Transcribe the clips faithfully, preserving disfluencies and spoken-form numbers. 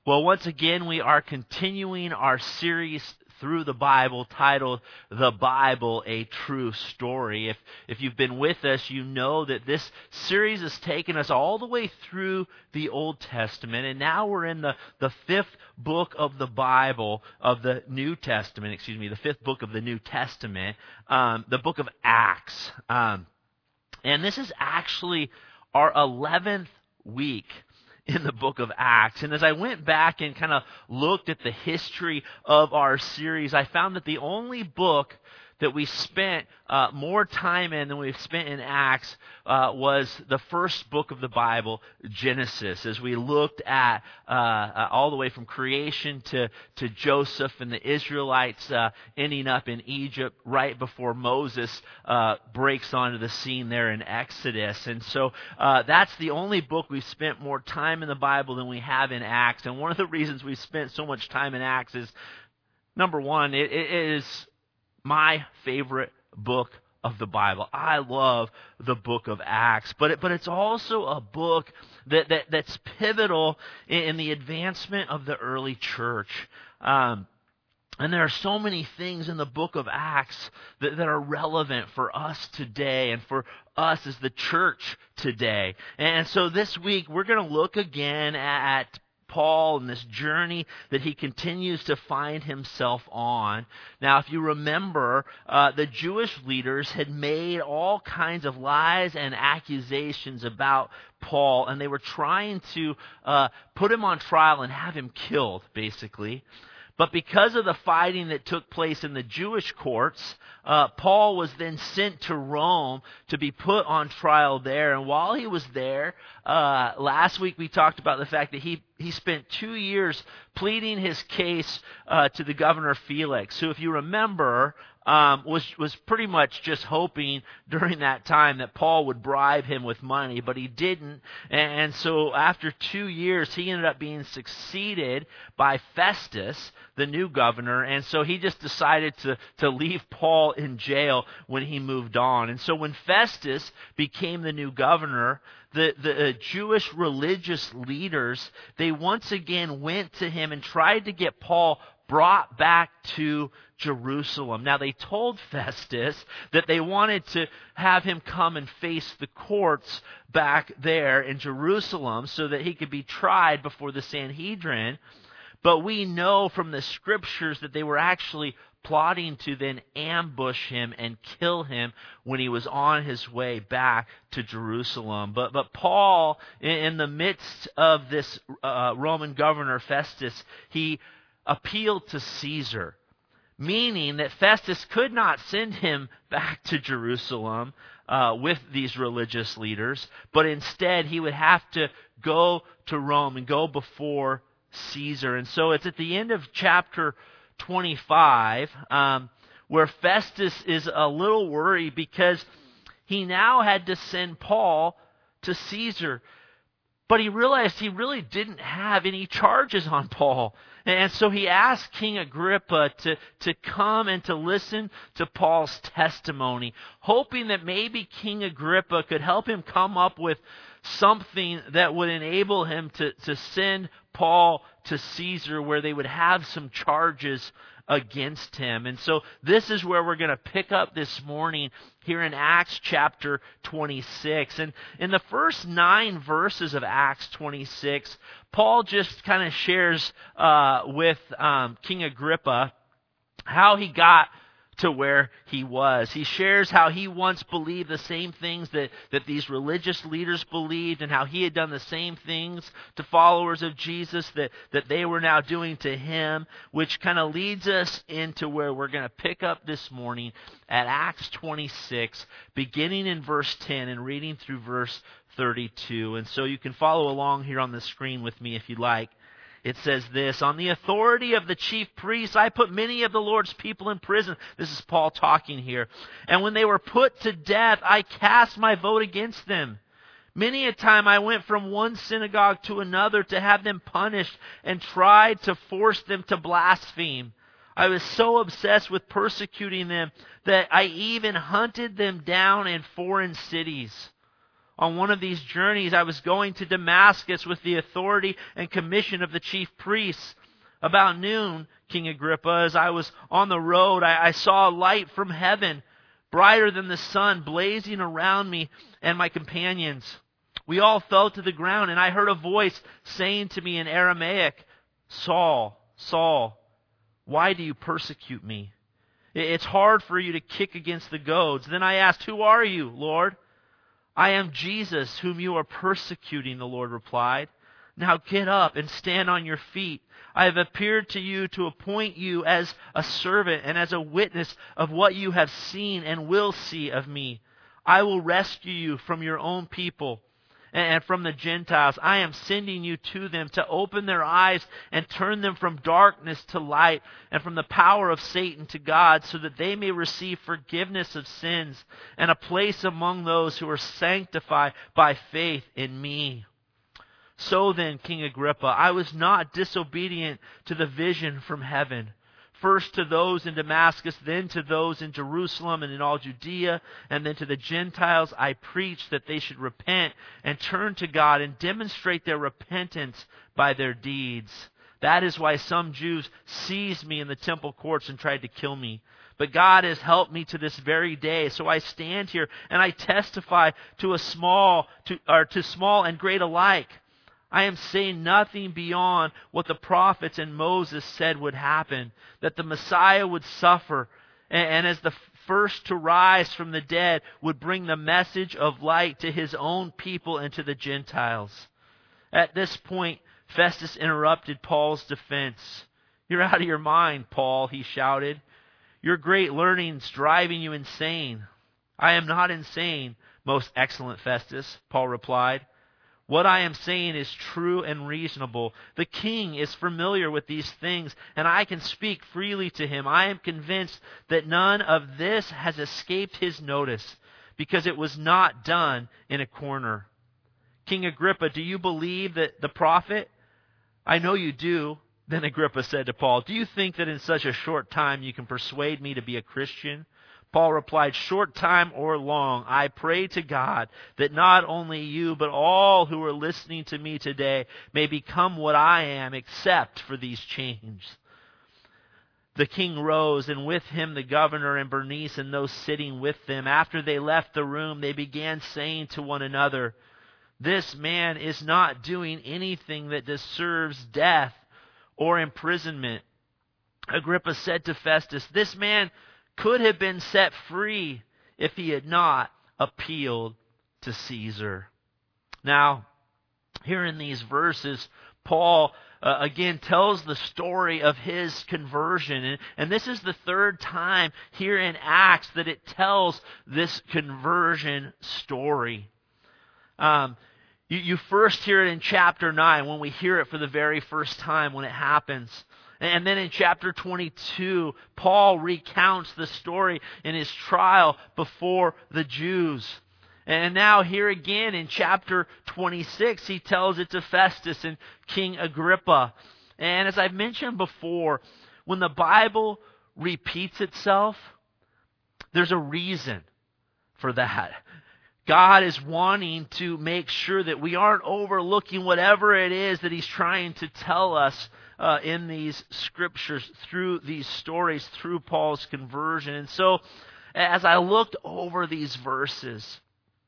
Well, once again, we are continuing our series through the Bible titled The Bible, A True Story. If if you've been with us, you know that this series has taken us all the way through the Old Testament, and now we're in the, the fifth book of the Bible, of the New Testament, excuse me, the fifth book of the New Testament, um, the book of Acts. Um, and this is actually our eleventh week in the book of Acts. And as I went back and kind of looked at the history of our series, I found that the only book that we spent uh, more time in than we've spent in Acts uh, was the first book of the Bible, Genesis, as we looked at uh, uh, all the way from creation to, to Joseph and the Israelites uh, ending up in Egypt right before Moses uh, breaks onto the scene there in Exodus. And so uh, that's the only book we've spent more time in the Bible than we have in Acts. And one of the reasons we've spent so much time in Acts is, number one, it, it is my favorite book of the Bible. I love the book of Acts, but it, but it's also a book that, that that's pivotal in, in the advancement of the early church. Um, and there are so many things in the book of Acts that, that are relevant for us today and for us as the church today. And so this week we're going to look again at Paul and this journey that he continues to find himself on. Now, if you remember, uh, the Jewish leaders had made all kinds of lies and accusations about Paul, and they were trying to uh, put him on trial and have him killed, basically. But because of the fighting that took place in the Jewish courts, uh, Paul was then sent to Rome to be put on trial there. And while he was there, uh, last week we talked about the fact that he, he spent two years pleading his case uh, to the governor Felix, who, if you remember, Um, was was pretty much just hoping during that time that Paul would bribe him with money, but he didn't. And, and so after two years, he ended up being succeeded by Festus, the new governor, and so he just decided to, to leave Paul in jail when he moved on. And so when Festus became the new governor, the, the uh, Jewish religious leaders, they once again went to him and tried to get Paul brought back to Jerusalem. Now, they told Festus that they wanted to have him come and face the courts back there in Jerusalem so that he could be tried before the Sanhedrin. But we know from the scriptures that they were actually plotting to then ambush him and kill him when he was on his way back to Jerusalem. But but Paul, in, in the midst of this uh, Roman governor Festus, he appealed to Caesar, meaning that Festus could not send him back to Jerusalem uh, with these religious leaders, but instead he would have to go to Rome and go before Caesar. And so it's at the end of chapter twenty-five um, where Festus is a little worried because he now had to send Paul to Caesar. But he realized he really didn't have any charges on Paul. And so he asked King Agrippa to, to come and to listen to Paul's testimony, hoping that maybe King Agrippa could help him come up with something that would enable him to, to send Paul to Caesar, where they would have some charges against him. And so this is where we're going to pick up this morning here in Acts chapter twenty-six. And in the first nine verses of Acts twenty-six, Paul just kind of shares uh, with um, King Agrippa how he got to where he was. He shares how he once believed the same things that, that these religious leaders believed, and how he had done the same things to followers of Jesus that, that they were now doing to him, which kind of leads us into where we're going to pick up this morning at Acts twenty-six, beginning in verse ten and reading through verse thirty-two. And so you can follow along here on the screen with me if you'd like. It says this: "On the authority of the chief priests, I put many of the Lord's people in prison." This is Paul talking here. "And when they were put to death, I cast my vote against them. Many a time I went from one synagogue to another to have them punished and tried to force them to blaspheme. I was so obsessed with persecuting them that I even hunted them down in foreign cities. On one of these journeys, I was going to Damascus with the authority and commission of the chief priests. About noon, King Agrippa, as I was on the road, I, I saw a light from heaven, brighter than the sun, blazing around me and my companions. We all fell to the ground, and I heard a voice saying to me in Aramaic, "Saul, Saul, why do you persecute me? It's hard for you to kick against the goads." Then I asked, "Who are you, Lord?" "I am Jesus, whom you are persecuting," the Lord replied. "Now get up and stand on your feet. I have appeared to you to appoint you as a servant and as a witness of what you have seen and will see of me. I will rescue you from your own people and from the Gentiles. I am sending you to them to open their eyes and turn them from darkness to light and from the power of Satan to God, so that they may receive forgiveness of sins and a place among those who are sanctified by faith in me." So then, King Agrippa, I was not disobedient to the vision from heaven. First to those in Damascus, then to those in Jerusalem and in all Judea, and then to the Gentiles I preached that they should repent and turn to God and demonstrate their repentance by their deeds. That is why some Jews seized me in the temple courts and tried to kill me. But God has helped me to this very day. So I stand here and I testify to a small, to, or to small and great alike. I am saying nothing beyond what the prophets and Moses said would happen, that the Messiah would suffer, and, and as the first to rise from the dead, would bring the message of light to his own people and to the Gentiles. At this point, Festus interrupted Paul's defense. "You're out of your mind, Paul," he shouted. "Your great learning's driving you insane." "I am not insane, most excellent Festus," Paul replied. "What I am saying is true and reasonable. The king is familiar with these things, and I can speak freely to him. I am convinced that none of this has escaped his notice, because it was not done in a corner. King Agrippa, do you believe that the prophet?" "I know you do." Then Agrippa said to Paul, "Do you think that in such a short time you can persuade me to be a Christian?" Paul replied, "Short time or long, I pray to God that not only you, but all who are listening to me today may become what I am, except for these chains." The king rose, and with him the governor and Bernice and those sitting with them. After they left the room, they began saying to one another, "This man is not doing anything that deserves death or imprisonment." Agrippa said to Festus, "This man could have been set free if he had not appealed to Caesar." Now, here in these verses, Paul uh, again tells the story of his conversion. And, and this is the third time here in Acts that it tells this conversion story. Um, you, you first hear it in chapter nine, when we hear it for the very first time, when it happens. And then in chapter twenty-two, Paul recounts the story in his trial before the Jews. And now here again in chapter twenty-six, he tells it to Festus and King Agrippa. And as I've mentioned before, when the Bible repeats itself, there's a reason for that. God is wanting to make sure that we aren't overlooking whatever it is that he's trying to tell us uh, in these scriptures, through these stories, through Paul's conversion. And so, as I looked over these verses,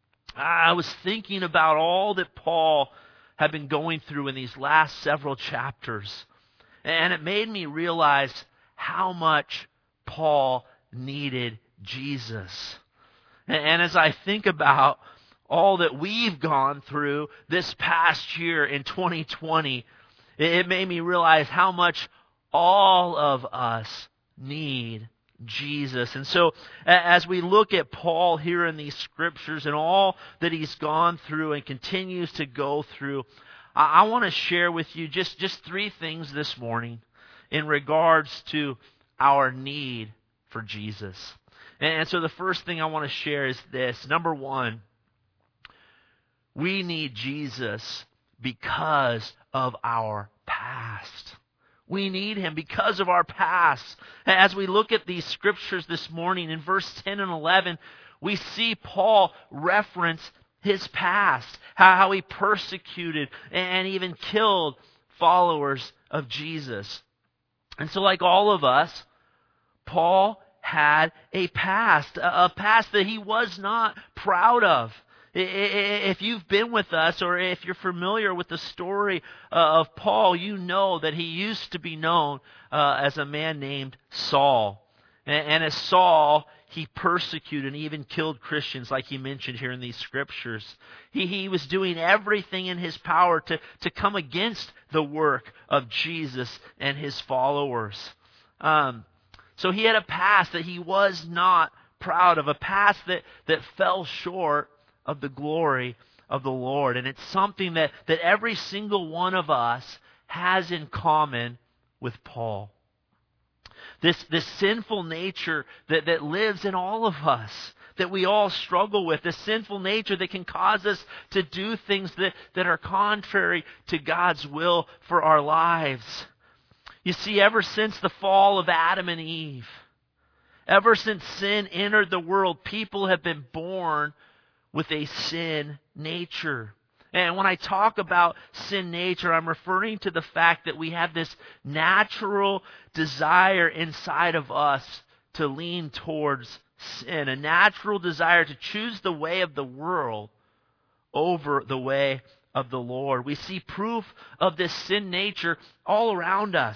I was thinking about all that Paul had been going through in these last several chapters. And it made me realize how much Paul needed Jesus. And as I think about all that we've gone through this past year in twenty twenty, it made me realize how much all of us need Jesus. And so as we look at Paul here in these scriptures and all that he's gone through and continues to go through, I want to share with you just, just three things this morning in regards to our need for Jesus. And so the first thing I want to share is this. Number one, we need Jesus because of our past. We need him because of our past. As we look at these scriptures this morning, in verse ten and eleven, we see Paul reference his past, how, how he persecuted and even killed followers of Jesus. And so like all of us, Paul had a past, a past that he was not proud of. If you've been with us or if you're familiar with the story of Paul, you know that he used to be known uh, as a man named Saul. And as Saul, he persecuted and even killed Christians like he mentioned here in these scriptures. He, he was doing everything in his power to, to come against the work of Jesus and his followers. Um, so he had a past that he was not proud of, a past that, that fell short of the glory of the Lord. And it's something that, that every single one of us has in common with Paul. This, this sinful nature that, that lives in all of us, that we all struggle with, this sinful nature that can cause us to do things that, that are contrary to God's will for our lives. You see, ever since the fall of Adam and Eve, ever since sin entered the world, people have been born with a sin nature. And when I talk about sin nature, I'm referring to the fact that we have this natural desire inside of us to lean towards sin, a natural desire to choose the way of the world over the way of the Lord. We see proof of this sin nature all around us.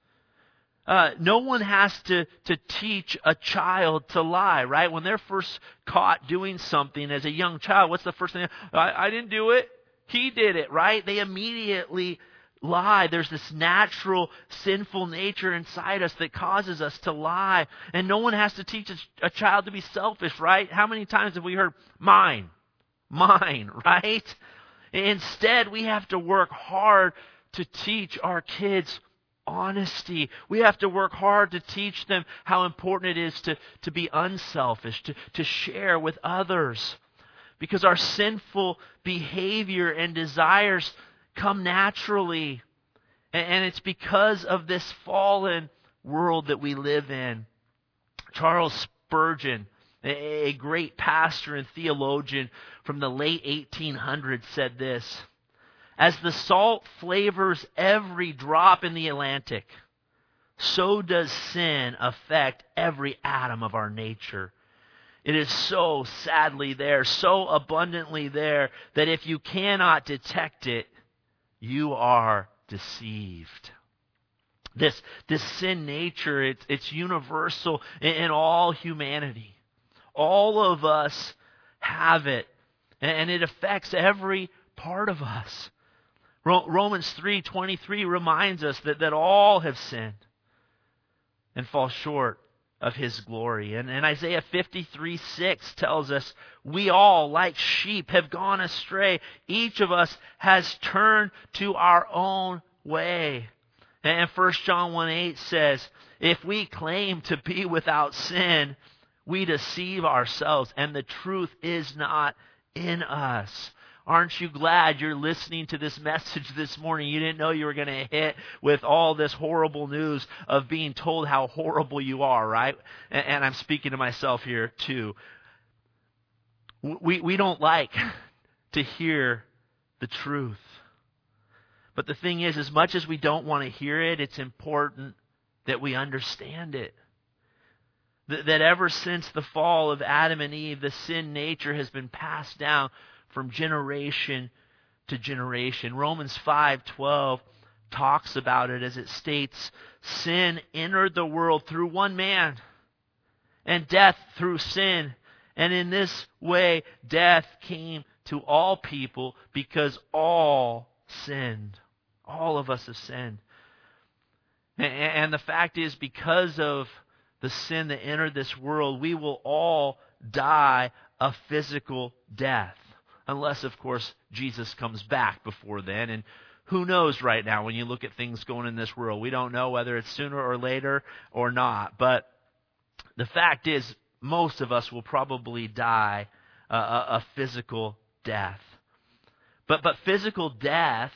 Uh, no one has to, to teach a child to lie, right? When they're first caught doing something as a young child, what's the first thing? I, I didn't do it. He did it, right? They immediately lie. There's this natural sinful nature inside us that causes us to lie. And no one has to teach a, a child to be selfish, right? How many times have we heard, mine, mine, right? Instead, we have to work hard to teach our kids honesty. We have to work hard to teach them how important it is to, to be unselfish, to, to share with others. Because our sinful behavior and desires come naturally. And, and it's because of this fallen world that we live in. Charles Spurgeon, a, a great pastor and theologian from the late eighteen hundreds, said this: "As the salt flavors every drop in the Atlantic, so does sin affect every atom of our nature. It is so sadly there, so abundantly there, that if you cannot detect it, you are deceived." This, this sin nature, it's, it's universal in, in all humanity. All of us have it, and it affects every part of us. Romans three twenty-three reminds us that, that all have sinned and fall short of His glory. And, and Isaiah fifty-three six tells us, "We all, like sheep, have gone astray. Each of us has turned to our own way." And First John one eight says, "If we claim to be without sin, we deceive ourselves, and the truth is not in us." Aren't you glad you're listening to this message this morning? You didn't know you were going to hit with all this horrible news of being told how horrible you are, right? And, and I'm speaking to myself here too. We, we don't like to hear the truth. But the thing is, as much as we don't want to hear it, it's important that we understand it. That, that ever since the fall of Adam and Eve, the sin nature has been passed down from generation to generation. Romans five twelve talks about it as it states, "Sin entered the world through one man, and death through sin. And in this way, death came to all people because all sinned." All of us have sinned. And the fact is, because of the sin that entered this world, we will all die a physical death. Unless, of course, Jesus comes back before then. And who knows right now when you look at things going in this world. We don't know whether it's sooner or later or not. But the fact is, most of us will probably die a, a, a physical death. But, but physical death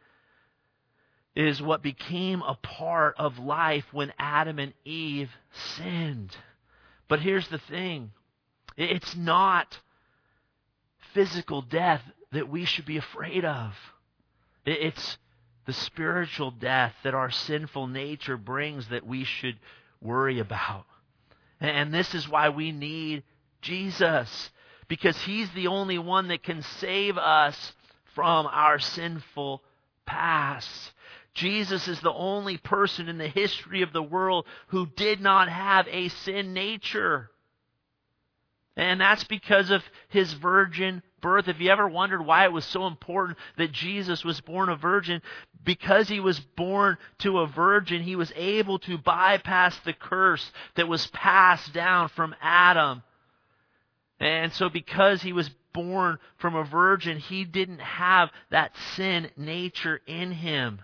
is what became a part of life when Adam and Eve sinned. But here's the thing. It's not physical death that we should be afraid of. It's the spiritual death that our sinful nature brings that we should worry about. And this is why we need Jesus, because He's the only one that can save us from our sinful past. Jesus is the only person in the history of the world who did not have a sin nature. And that's because of His virgin birth. Have you ever wondered why it was so important that Jesus was born a virgin? Because He was born to a virgin, He was able to bypass the curse that was passed down from Adam. And so because He was born from a virgin, He didn't have that sin nature in Him.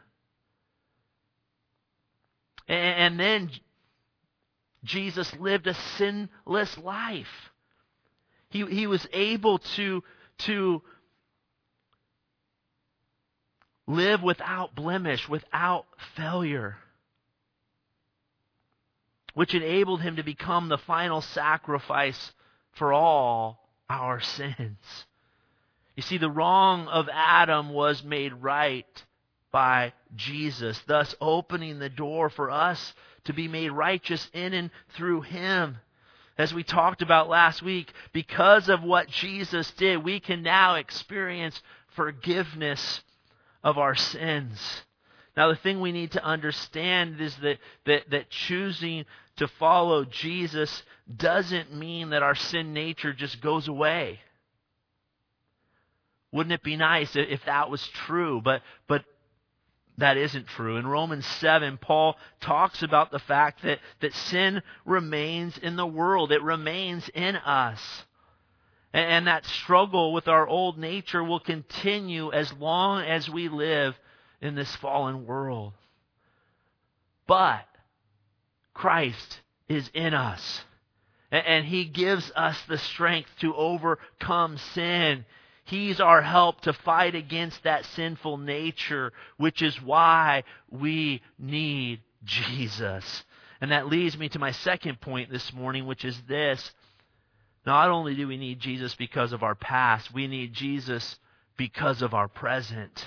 And then Jesus lived a sinless life. He, he was able to, to live without blemish, without failure, which enabled Him to become the final sacrifice for all our sins. You see, the wrong of Adam was made right by Jesus, thus opening the door for us to be made righteous in and through Him. As we talked about last week, because of what Jesus did, we can now experience forgiveness of our sins. Now, the thing we need to understand is that, that, that choosing to follow Jesus doesn't mean that our sin nature just goes away. Wouldn't it be nice if that was true? But, but that isn't true. In Romans seven, Paul talks about the fact that, that sin remains in the world. It remains in us. And, and that struggle with our old nature will continue as long as we live in this fallen world. But Christ is in us. And, and He gives us the strength to overcome sin. He's our help to fight against that sinful nature, which is why we need Jesus. And that leads me to my second point this morning, which is this. Not only do we need Jesus because of our past, we need Jesus because of our present.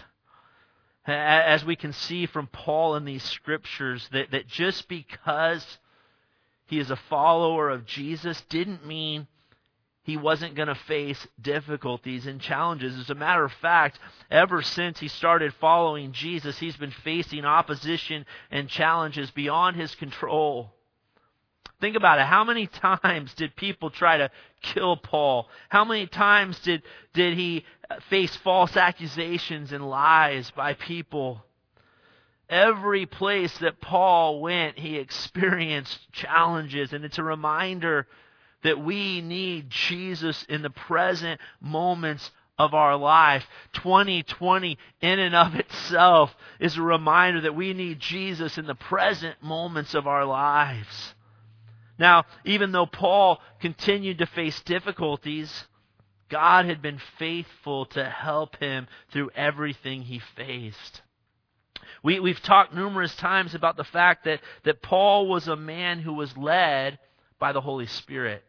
As we can see from Paul in these scriptures, that, that just because he is a follower of Jesus didn't mean he wasn't going to face difficulties and challenges. As a matter of fact, ever since he started following Jesus, he's been facing opposition and challenges beyond his control. Think about it. How many times did people try to kill Paul? How many times did, did he face false accusations and lies by people? Every place that Paul went, he experienced challenges, and it's a reminder that we need Jesus in the present moments of our life. twenty twenty in and of itself is a reminder that we need Jesus in the present moments of our lives. Now, even though Paul continued to face difficulties, God had been faithful to help him through everything he faced. We, we've talked numerous times about the fact that, that Paul was a man who was led by the Holy Spirit.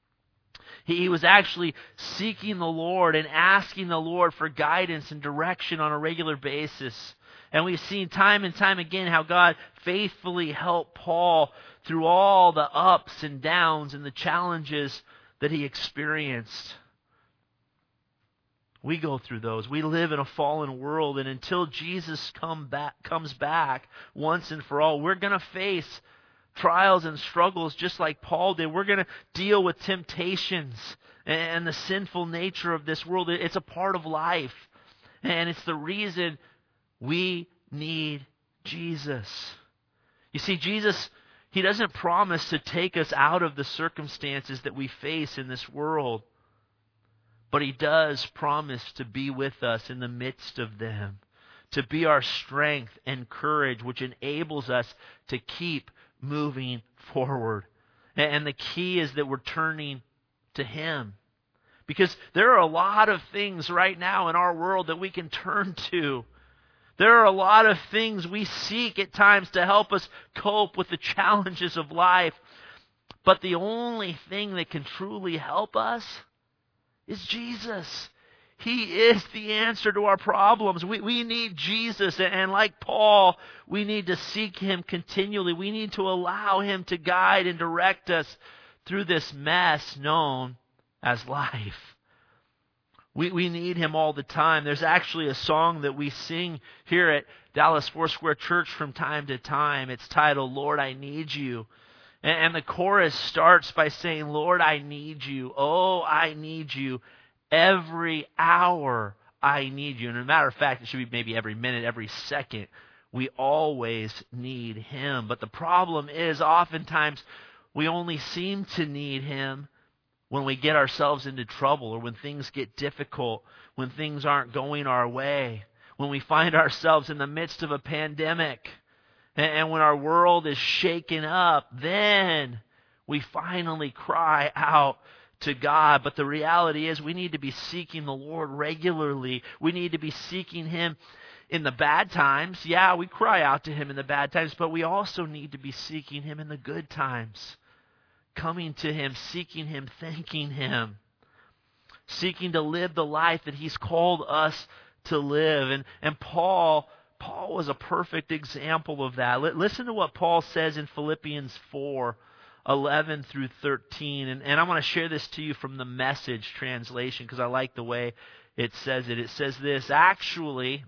He was actually seeking the Lord and asking the Lord for guidance and direction on a regular basis. And we've seen time and time again how God faithfully helped Paul through all the ups and downs and the challenges that he experienced. We go through those. We live in a fallen world, and until Jesus come back, comes back once and for all, we're going to face trials and struggles just like Paul did. We're going to deal with temptations and the sinful nature of this world. It's a part of life. And it's the reason we need Jesus. You see, Jesus, He doesn't promise to take us out of the circumstances that we face in this world. But He does promise to be with us in the midst of them, to be our strength and courage, which enables us to keep moving forward. And the key is that we're turning to Him. Because there are a lot of things right now in our world that we can turn to. There are a lot of things we seek at times to help us cope with the challenges of life. But the only thing that can truly help us is Jesus. He is the answer to our problems. We, we need Jesus. And like Paul, we need to seek Him continually. We need to allow Him to guide and direct us through this mess known as life. We, we need Him all the time. There's actually a song that we sing here at Dallas Foursquare Church from time to time. It's titled, Lord, I Need You. And, and the chorus starts by saying, Lord, I need you. Oh, I need you. Every hour I need you. And as a matter of fact, it should be maybe every minute, every second. We always need Him. But the problem is oftentimes we only seem to need Him when we get ourselves into trouble or when things get difficult, when things aren't going our way, when we find ourselves in the midst of a pandemic, and, and when our world is shaken up, then we finally cry out to God. But the reality is we need to be seeking the Lord regularly. We need to be seeking Him in the bad times. Yeah, we cry out to Him in the bad times, but we also need to be seeking Him in the good times. Coming to Him, seeking Him, thanking Him. Seeking to live the life that He's called us to live. And, and Paul, Paul was a perfect example of that. L- listen to what Paul says in Philippians four, eleven through thirteen. And, and I want to share this to you from the Message translation because I like the way it says it. It says this, actually,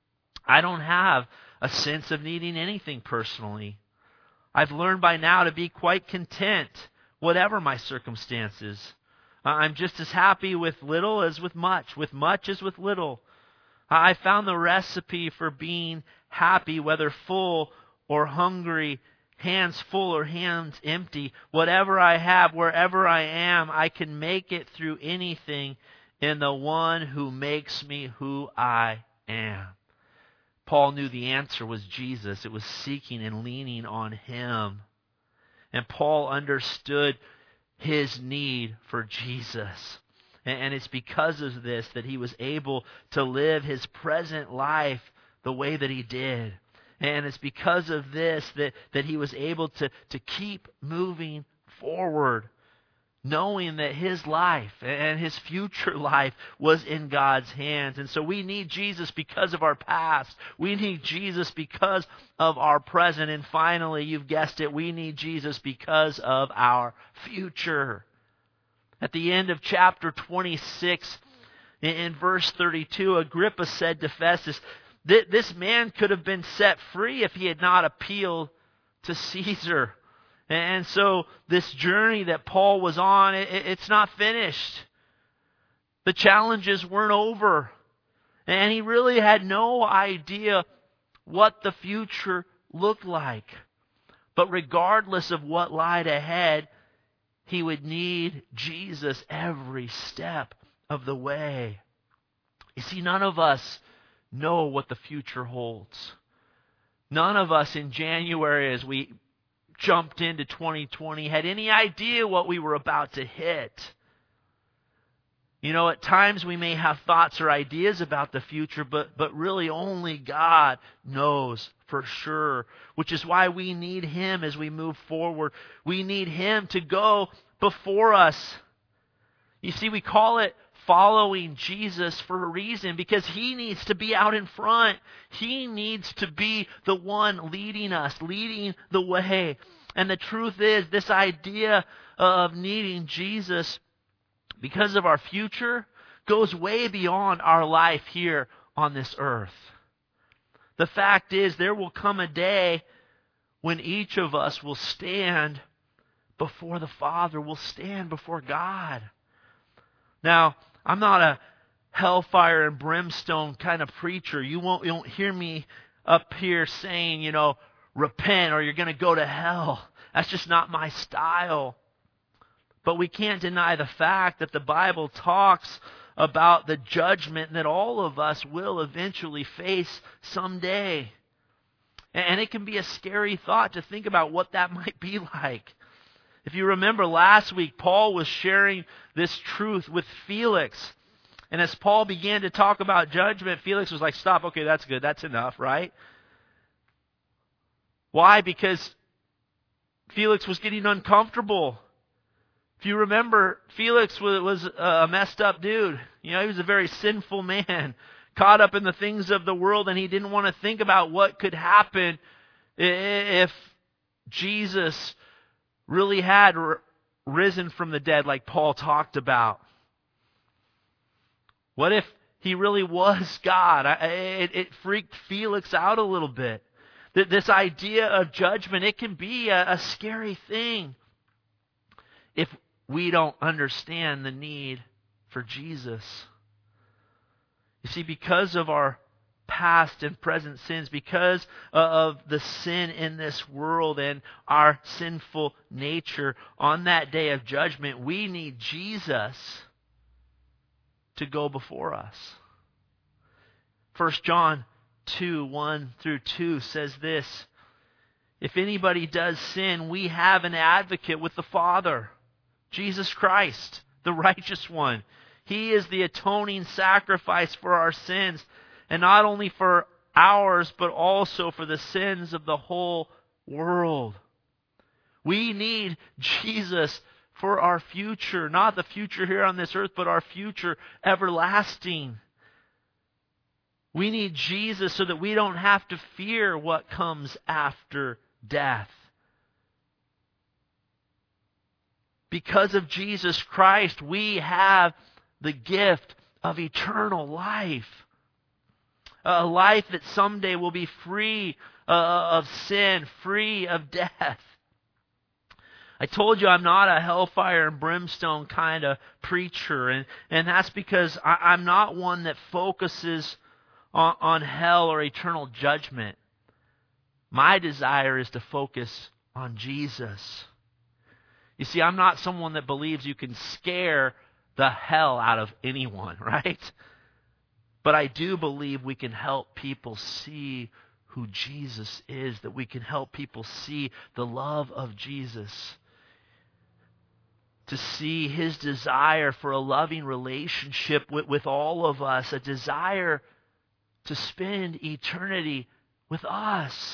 I don't have a sense of needing anything personally. I've learned by now to be quite content, whatever my circumstances. I'm just as happy with little as with much, with much as with little. I found the recipe for being happy, whether full or hungry, hands full or hands empty. Whatever I have, wherever I am, I can make it through anything in the one who makes me who I am. Paul knew the answer was Jesus. It was seeking and leaning on Him. And Paul understood his need for Jesus. And it's because of this that he was able to live his present life the way that he did. And it's because of this that, that he was able to, to keep moving forward, knowing that his life and his future life was in God's hands. And so we need Jesus because of our past. We need Jesus because of our present. And finally, you've guessed it, we need Jesus because of our future. At the end of chapter twenty-six, in verse thirty-two, Agrippa said to Festus, this man could have been set free if he had not appealed to Caesar. And so this journey that Paul was on, it's not finished. The challenges weren't over. And he really had no idea what the future looked like. But regardless of what lied ahead, he would need Jesus every step of the way. You see, none of us know what the future holds. None of us in January, as we jumped into twenty twenty, had any idea what we were about to hit. You know, at times we may have thoughts or ideas about the future, but, but really only God knows for sure, which is why we need Him as we move forward. We need Him to go before us. You see, we call it following Jesus for a reason, because He needs to be out in front. He needs to be the one leading us, leading the way. And the truth is, this idea of needing Jesus because of our future goes way beyond our life here on this earth. The fact is, there will come a day when each of us will stand before the Father, will stand before God. Now, I'm not a hellfire and brimstone kind of preacher. You won't, you won't hear me up here saying, you know, repent or you're going to go to hell. That's just not my style. But we can't deny the fact that the Bible talks about the judgment that all of us will eventually face someday. And it can be a scary thought to think about what that might be like. If you remember last week, Paul was sharing this truth with Felix. And as Paul began to talk about judgment, Felix was like, stop, okay, that's good, that's enough, right? Why? Because Felix was getting uncomfortable. If you remember, Felix was, was a messed up dude. You know, he was a very sinful man, caught up in the things of the world, and he didn't want to think about what could happen if Jesus really had risen from the dead, like Paul talked about. What if he really was God? It, it freaked Felix out a little bit. This idea of judgment, it can be a, a scary thing if we don't understand the need for Jesus. You see, because of our past and present sins, because of the sin in this world and our sinful nature, on that day of judgment, we need Jesus to go before us. First John two, one through two says this: if anybody does sin, we have an advocate with the Father, Jesus Christ, the righteous one. He is the atoning sacrifice for our sins, and not only for ours, but also for the sins of the whole world. We need Jesus for our future, not the future here on this earth, but our future everlasting. We need Jesus so that we don't have to fear what comes after death. Because of Jesus Christ, we have the gift of eternal life. A life that someday will be free uh, of sin, free of death. I told you I'm not a hellfire and brimstone kind of preacher, and, and that's because I, I'm not one that focuses on, on hell or eternal judgment. My desire is to focus on Jesus. You see, I'm not someone that believes you can scare the hell out of anyone, right? But I do believe we can help people see who Jesus is, that we can help people see the love of Jesus, to see His desire for a loving relationship with, with all of us, a desire to spend eternity with us.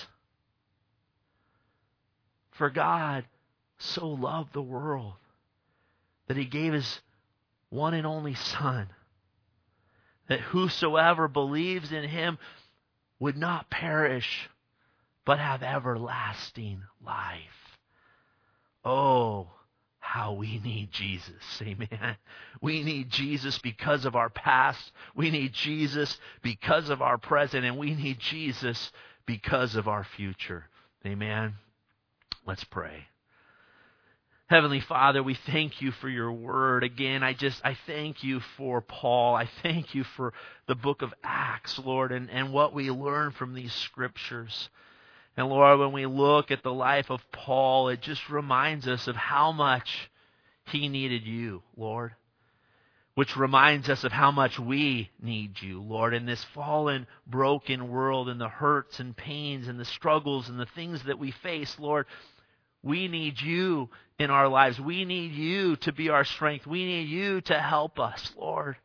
For God so loved the world that He gave His one and only Son, that whosoever believes in Him would not perish, but have everlasting life. Oh, how we need Jesus. Amen. We need Jesus because of our past. We need Jesus because of our present. And we need Jesus because of our future. Amen. Let's pray. Heavenly Father, we thank you for your word. Again, I just, I thank you for Paul. I thank you for the book of Acts, Lord, and, and what we learn from these scriptures. And Lord, when we look at the life of Paul, it just reminds us of how much he needed you, Lord. Which reminds us of how much we need you, Lord, in this fallen, broken world, and the hurts and pains and the struggles and the things that we face, Lord. We need you in our lives. We need you to be our strength. We need you to help us, Lord.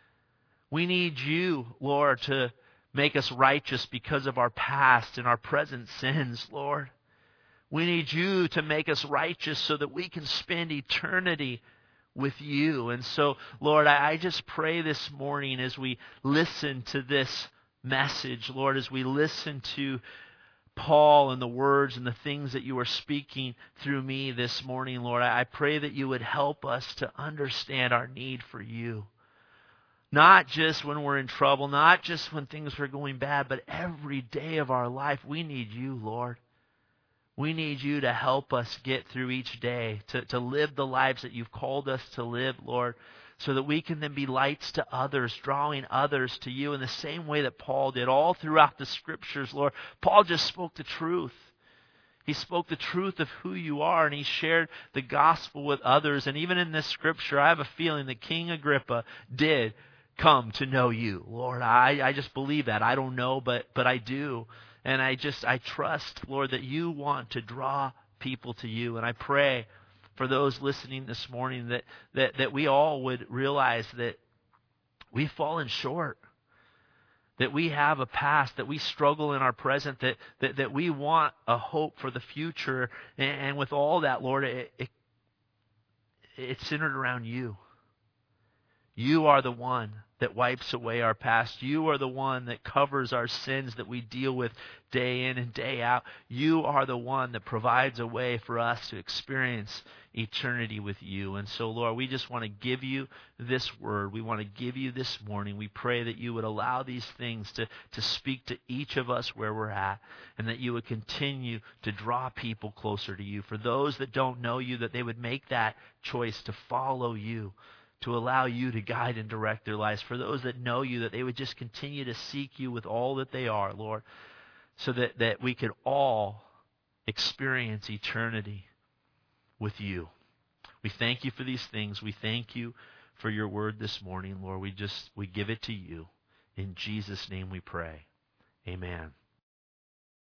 We need you, Lord, to make us righteous because of our past and our present sins, Lord. We need you to make us righteous so that we can spend eternity with you. And so, Lord, I, I just pray this morning as we listen to this message, Lord, as we listen to Paul and the words and the things that you are speaking through me this morning, Lord, I, I pray that you would help us to understand our need for you. Not just when we're in trouble, not just when things are going bad, but every day of our life, we need you, Lord. We need you to help us get through each day, to, to live the lives that you've called us to live, Lord, so that we can then be lights to others, drawing others to you in the same way that Paul did all throughout the scriptures, Lord. Paul just spoke the truth. He spoke the truth of who you are, and he shared the gospel with others. And even in this scripture, I have a feeling that King Agrippa did come to know you, Lord. I, I just believe that. I don't know, but but I do. And I just, I trust, Lord, that you want to draw people to you. And I pray for those listening this morning that, that, that we all would realize that we've fallen short, that we have a past, that we struggle in our present, that, that, that we want a hope for the future. And, and with all that, Lord, it, it, it's centered around you. You are the one that wipes away our past. You are the one that covers our sins that we deal with day in and day out. You are the one that provides a way for us to experience eternity with you. And so, Lord, we just want to give you this word. We want to give you this morning. We pray that you would allow these things to, to speak to each of us where we're at, and that you would continue to draw people closer to you. For those that don't know you, that they would make that choice to follow you, to allow you to guide and direct their lives. For those that know you, that they would just continue to seek you with all that they are, Lord, so that, that we could all experience eternity with you. We thank you for these things. We thank you for your word this morning, Lord. We just, we give it to you. In Jesus' name we pray. Amen.